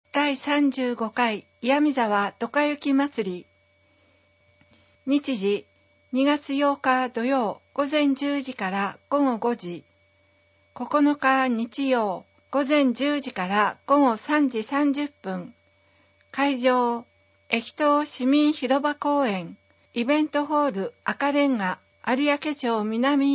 第35回岩見沢どか雪まつり。日時2月8日土曜午前10時から午後5時。9日日曜午前10時から午後3時30分。会場、駅東市民広場公園、イベントホール赤レンガ、有明町南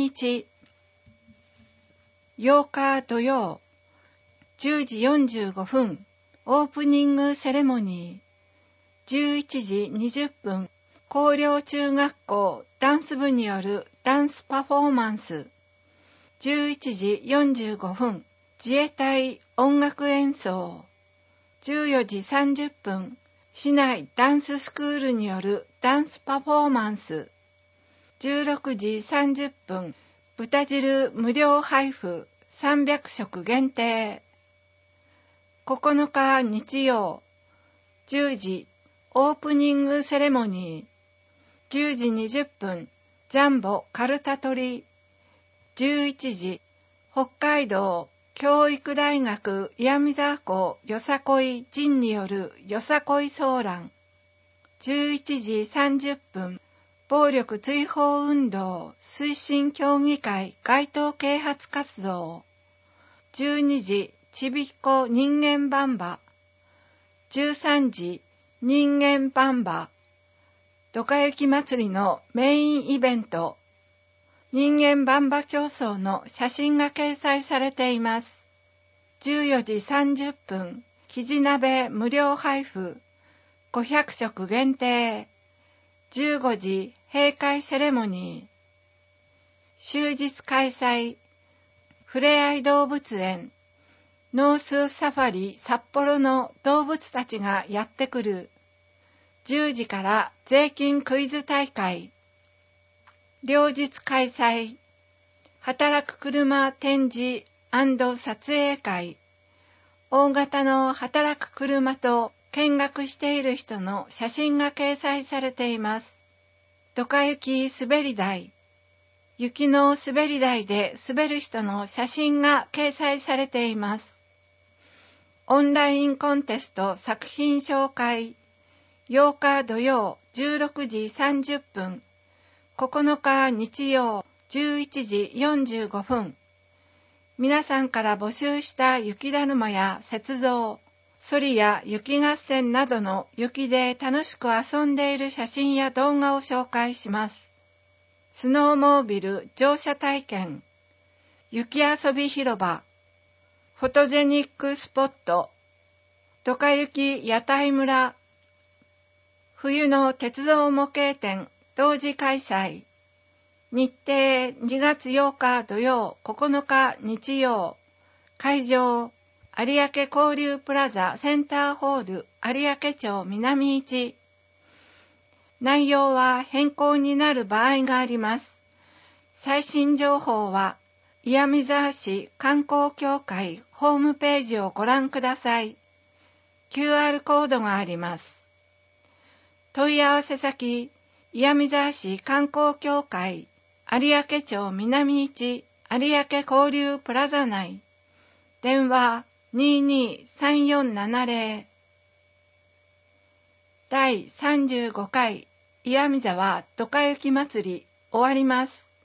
1。8日土曜、10時45分、オープニングセレモニー。11時20分、広陵中学校ダンス部によるダンスパフォーマンス。11時45分、自衛隊音楽演奏。14時30分、市内ダンススクールによるダンスパフォーマンス。16時30分、豚汁無料配布300食限定。9日日曜、10時、オープニングセレモニー。10時20分、ジャンボカルタ取り。11時、北海道教育大学岩見沢校よさこい陣によるよさこいソーラン。11時30分、暴力追放運動推進協議会街頭啓発活動。12時、ちびっこ人間バンバ。13時、人間バンバ。どか雪まつりのメインイベント。人間バンバ競争の写真が掲載されています。14時30分、生地鍋無料配布。500食限定。15時、閉会セレモニー。終日開催。ふれあい動物園。ノースサファリ札幌の動物たちがやってくる。10時から税金クイズ大会。両日開催。働く車展示&撮影会。大型の働く車と見学している人の写真が掲載されています。どか雪滑り台。雪の滑り台で滑る人の写真が掲載されています。オンラインコンテスト作品紹介。8日土曜16時30分。9日日曜11時45分。皆さんから募集した雪だるまや雪像、ソリや雪合戦などの雪で楽しく遊んでいる写真や動画を紹介します。スノーモービル乗車体験。雪遊び広場。フォトジェニックスポット。どか雪屋台村。冬の鉄道模型展同時開催。日程2月8日土曜9日日曜。会場有明交流プラザセンターホール有明町南1。内容は変更になる場合があります。最新情報は岩見沢市観光協会ホームページをご覧ください。QR コードがあります。問い合わせ先、岩見沢市観光協会有明町南1有明交流プラザ内。電話223470。第35回岩見沢どか雪まつり終わります。